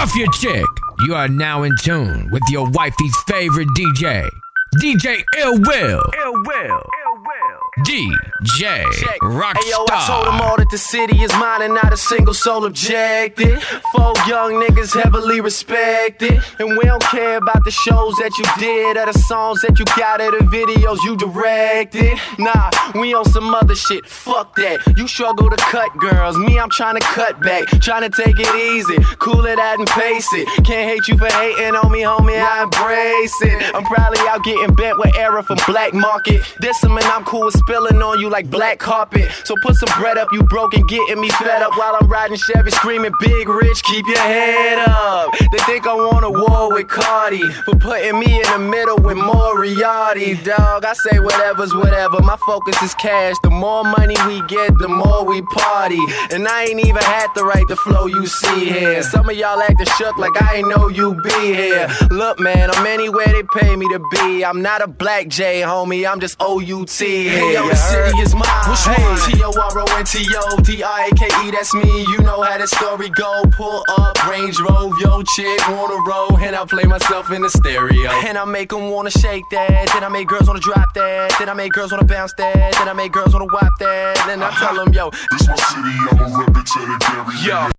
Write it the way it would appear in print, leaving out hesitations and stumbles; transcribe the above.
Off your chick. You are now in tune with your wifey's favorite DJ, DJ Ill Will. DJ Rockstar. Hey yo, I told them all that the city is mine and not a single soul objected. 4 young niggas heavily respected, and we don't care about the shows that you did or the songs that you got or the videos you directed. Nah, we on some other shit, fuck that. You struggle to cut girls, me I'm trying to cut back, trying to take it easy, cool it out and pace it. Can't hate you for hating on me, homie, I embrace it. I'm probably out getting bent with error from Black Market. This and I'm cool with spilling on you like black carpet. So put some bread up, you broke and getting me fed up while I'm riding Chevy screaming big rich, keep your head up. They think I want a war with Cardi for putting me in the middle with Moriarty, dog. I say whatever's whatever, my focus is cash. The more money we get, the more we party. And I ain't even had to write the flow you see here. Some of y'all acting shook like I ain't know you be here. Look man, I'm anywhere they pay me to be. I'm not a Black J, homie, I'm just O-U-T. Hey, yo, the city is mine. Which one? T-O-R-O-N-T-O-D-R-A-K-E, that's me. You know how the story go. Pull up, Range Rover, yo chick wanna roll, and I play myself in the stereo. And I make them wanna shake that, then I make girls wanna drop that, then I make girls wanna bounce that, then I make girls wanna whop that, then I tell them, yo, this my city, I'ma rep it to the dairy. Yo.